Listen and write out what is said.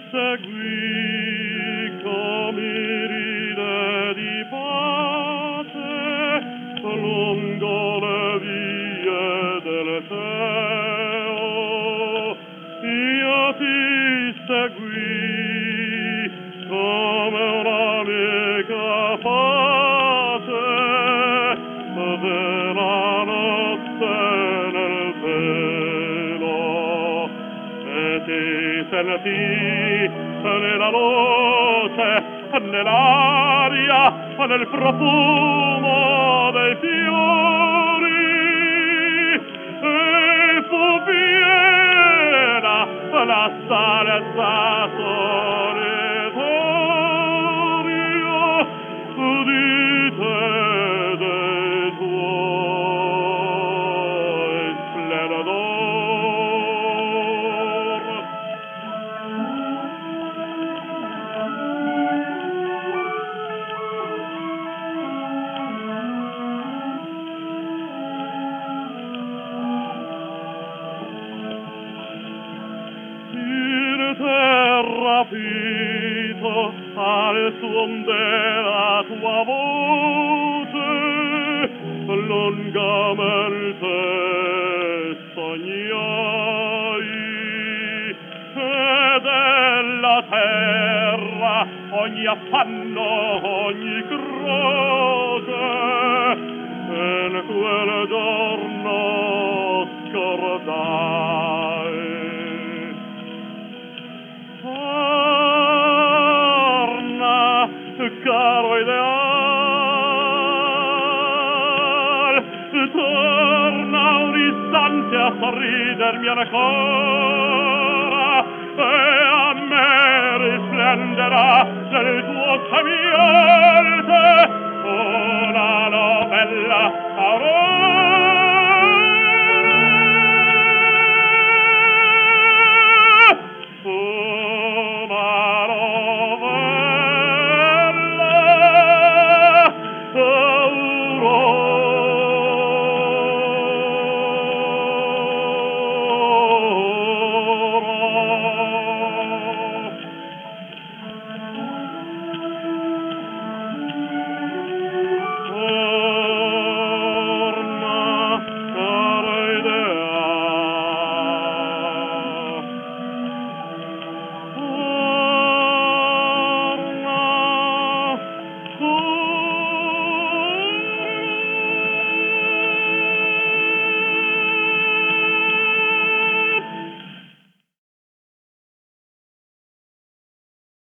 seguì come ride di pace lungo le vie del Teo. Io ti seguì come un'amica pace della notte nel velo, e ti sentì nella luce, nell'aria, nel profumo dei fiori, e fu piena la stanza solitaria di te, dei tuoi splendor. Rapito al suon della tua voce, lungamente sognai, e della terra ogni affanno, ogni croce, in quel giorno scordai. Caro ideal, torna un istante a sorridermi ancora, e a me risplenderà nel tuo semiente una novella aurora.